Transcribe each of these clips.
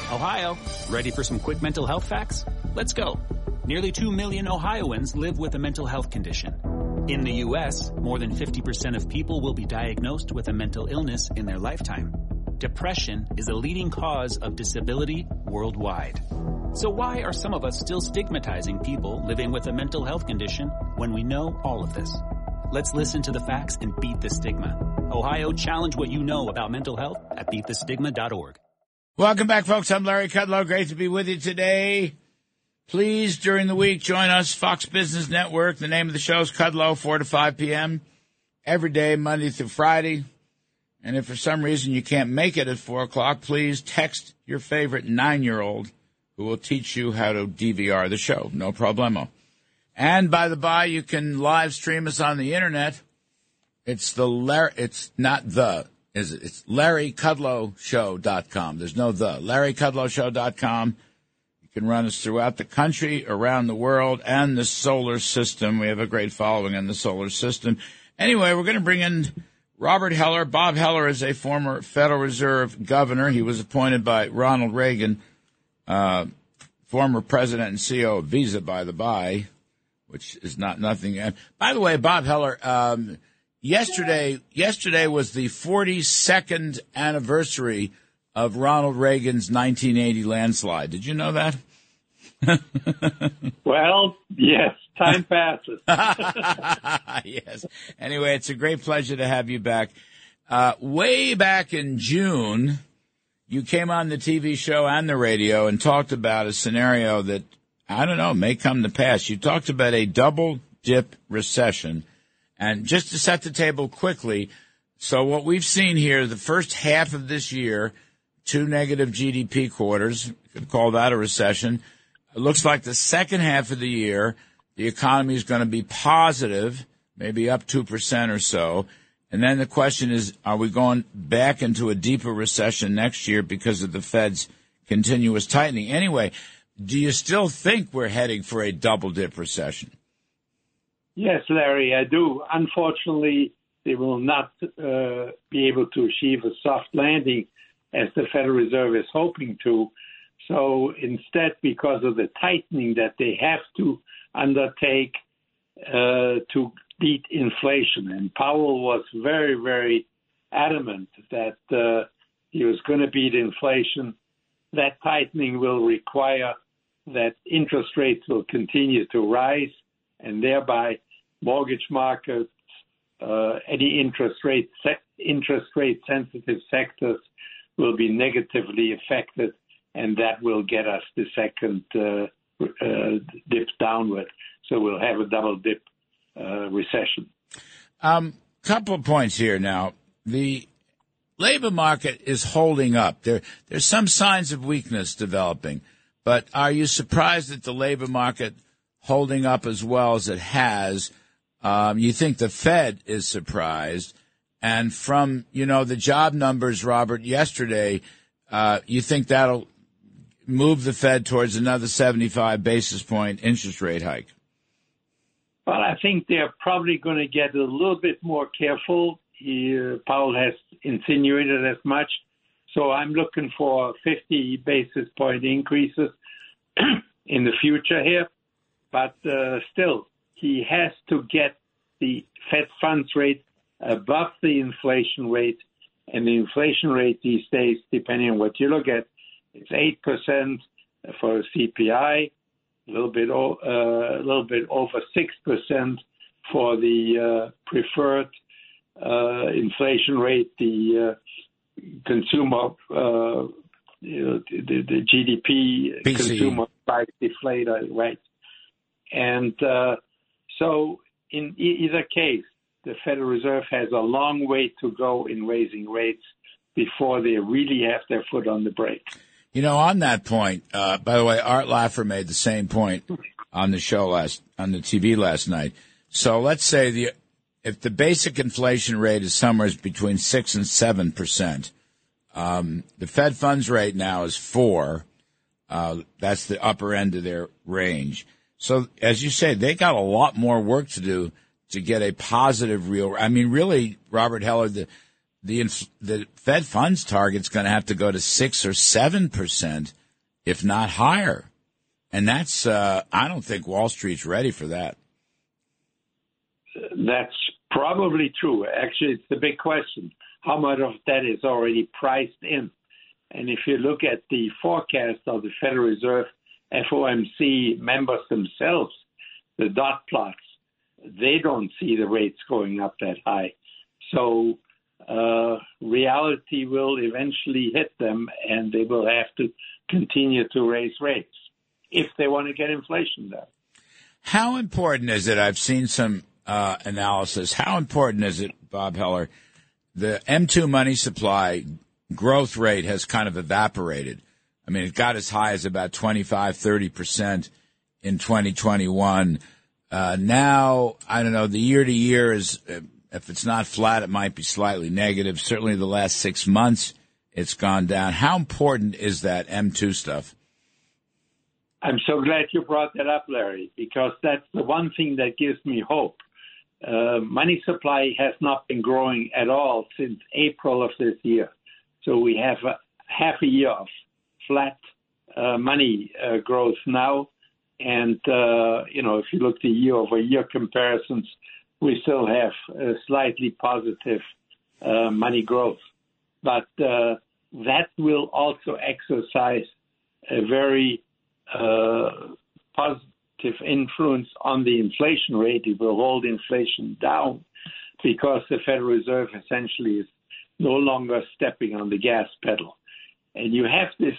Ohio, ready for some quick mental health facts? Let's go. Nearly 2 million Ohioans live with a mental health condition. In the U.S., more than 50% of people will be diagnosed with a mental illness in their lifetime. Depression is a leading cause of disability worldwide. So why are some of us still stigmatizing people living with a mental health condition when we know all of this? Let's listen to the facts and beat the stigma. Ohio, challenge what you know about mental health at beatthestigma.org. Welcome back, folks. I'm Larry Kudlow. Great to be with you today. Please, during the week, join us, Fox Business Network. The name of the show is Kudlow, 4 to 5 p.m. every day, Monday through Friday. And if for some reason you can't make it at 4 o'clock, please text your favorite 9-year-old who will teach you how to DVR the show. No problemo. And by the by, you can live stream us on the Internet. It's LarryKudlowShow.com. There's no the. LarryKudlowShow.com. You can run us throughout the country, around the world, and the solar system. We have a great following in the solar system. Anyway, we're going to bring in Robert Heller. Bob Heller is a former Federal Reserve governor. He was appointed by Ronald Reagan, former president and CEO of Visa, by the by, which is not nothing. By the way, Bob Heller, yesterday was the 42nd anniversary of Ronald Reagan's 1980 landslide. Did you know that? Well, yes, time passes. Yes. Anyway, it's a great pleasure to have you back. Way back in June, you came on the TV show and the radio and talked about a scenario that, I don't know, may come to pass. You talked about a double-dip recession. And just to set the table quickly, so what we've seen here, the first half of this year, 2 negative GDP quarters, you could call that a recession. It looks like the second half of the year, the economy is going to be positive, maybe up 2% or so. And then the question is, are we going back into a deeper recession next year because of the Fed's continuous tightening? Anyway, do you still think we're heading for a double-dip recession? Yes, Larry, I do. Unfortunately, they will not be able to achieve a soft landing as the Federal Reserve is hoping to. So instead, because of the tightening that they have to undertake to beat inflation, and Powell was very, very adamant that he was going to beat inflation, that tightening will require that interest rates will continue to rise, and thereby mortgage markets, any interest rate sensitive sectors will be negatively affected, and that will get us the second dip downward. So we'll have a double dip recession. Couple of points here now. The labor market is holding up. There's some signs of weakness developing, but are you surprised that the labor market holding up as well as it has? You think the Fed is surprised. And from, the job numbers, Robert, yesterday, you think that'll move the Fed towards another 75 basis point interest rate hike? Well, I think they're probably going to get a little bit more careful. Powell has insinuated as much. So I'm looking for 50 basis point increases in the future here. But still, he has to get the Fed funds rate above the inflation rate. And the inflation rate these days, depending on what you look at, it's 8% for CPI, a little bit over 6% for the preferred inflation rate, the consumer, the GDP PCE. Consumer price deflator, right? And so in either case, the Federal Reserve has a long way to go in raising rates before they really have their foot on the brake. On that point, by the way, Art Laffer made the same point on the show on the TV last night. So let's say if the basic inflation rate is somewhere between 6 and 7%, the Fed funds rate now is 4. That's the upper end of their range. So as you say, they got a lot more work to do to get a positive real. I mean, really, Robert Heller, the Fed funds target's going to have to go to 6 or 7% if not higher. And that's, I don't think Wall Street's ready for that. That's probably true. Actually, it's the big question. How much of that is already priced in? And if you look at the forecast of the Federal Reserve FOMC members themselves, the dot plots, they don't see the rates going up that high. So reality will eventually hit them, and they will have to continue to raise rates if they want to get inflation down. How important is it? I've seen some analysis. How important is it, Bob Heller? The M2 money supply growth rate has kind of evaporated. I mean, it got as high as about 25-30% in 2021. Now, I don't know, the year-to-year is, if it's not flat, it might be slightly negative. Certainly the last 6 months, it's gone down. How important is that M2 stuff? I'm so glad you brought that up, Larry, because that's the one thing that gives me hope. Money supply has not been growing at all since April of this year. So we have half a year of flat money growth now. And, if you look at year-over-year comparisons, we still have slightly positive money growth. But that will also exercise a very positive influence on the inflation rate. It will hold inflation down because the Federal Reserve essentially is no longer stepping on the gas pedal. And you have these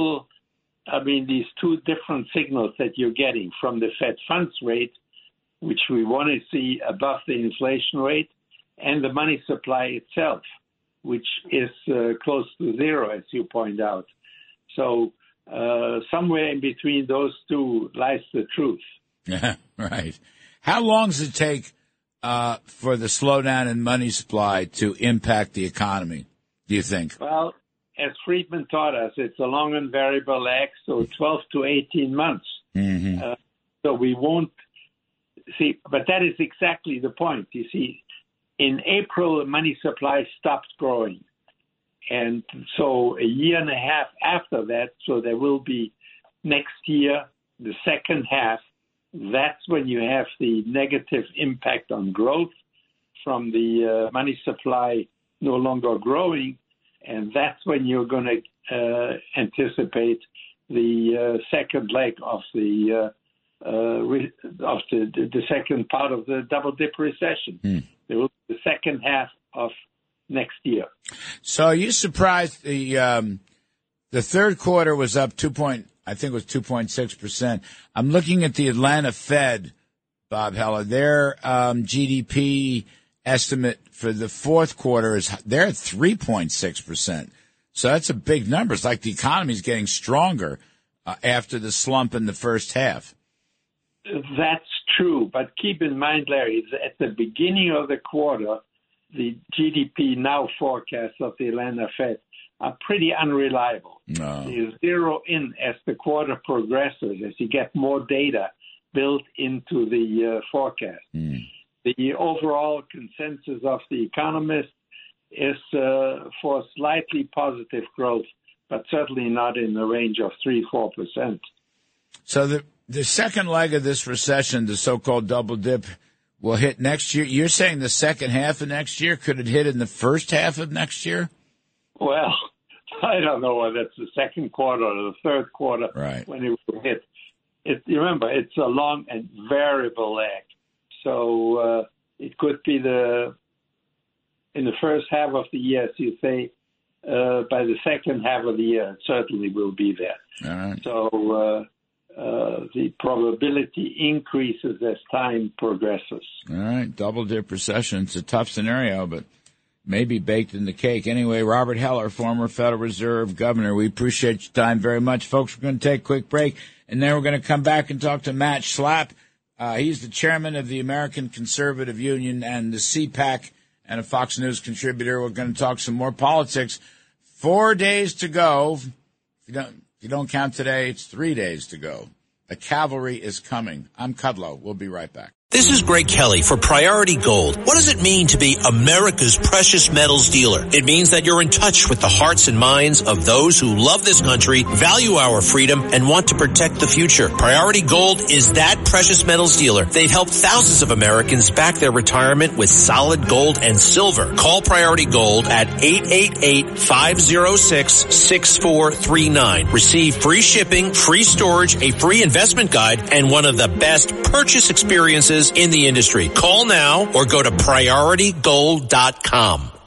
two different signals that you're getting from the Fed funds rate, which we want to see above the inflation rate, and the money supply itself, which is close to zero, as you point out. So somewhere in between those two lies the truth. Yeah, right. How long does it take for the slowdown in money supply to impact the economy, do you think? Well, as Friedman taught us, it's a long and variable lag, so 12 to 18 months. Mm-hmm. So we won't see, but that is exactly the point. You see, in April, the money supply stopped growing. And so a year and a half after that, so there will be next year, the second half, that's when you have the negative impact on growth from the money supply no longer growing. And that's when you're going to anticipate the second leg of the second part of the double dip recession. There will be the second half of next year. So are you surprised the third quarter was up 2.6%. I'm looking at the Atlanta Fed, Bob Heller. Their GDP estimate for the fourth quarter they're at 3.6%. So that's a big number. It's like the economy's getting stronger after the slump in the first half. That's true, but keep in mind, Larry, at the beginning of the quarter, the GDP now forecasts of the Atlanta Fed are pretty unreliable. No. They zero in as the quarter progresses, as you get more data built into the forecast. The overall consensus of the economists is for slightly positive growth, but certainly not in the range of 3-4%. So the second leg of this recession, the so-called double dip, will hit next year. You're saying the second half of next year? Could it hit in the first half of next year? Well, I don't know whether it's the second quarter or the third quarter when it will hit. Remember, it's a long and variable lag. So it could be in the first half of the year, as you say. By the second half of the year, it certainly will be there. All right. So the probability increases as time progresses. All right. Double dip recession. It's a tough scenario, but maybe baked in the cake. Anyway, Robert Heller, former Federal Reserve Governor, we appreciate your time very much. Folks, we're going to take a quick break, and then we're going to come back and talk to Matt Schlapp. He's the chairman of the American Conservative Union and the CPAC and a Fox News contributor. We're going to talk some more politics. 4 days to go. If you don't count today, it's 3 days to go. The cavalry is coming. I'm Kudlow. We'll be right back. This is Greg Kelly for Priority Gold. What does it mean to be America's precious metals dealer? It means that you're in touch with the hearts and minds of those who love this country, value our freedom, and want to protect the future. Priority Gold is that precious metals dealer. They've helped thousands of Americans back their retirement with solid gold and silver. Call Priority Gold at 888-506-6439. Receive free shipping, free storage, a free investment guide, and one of the best purchase experiences in the industry. Call now or go to PriorityGold.com.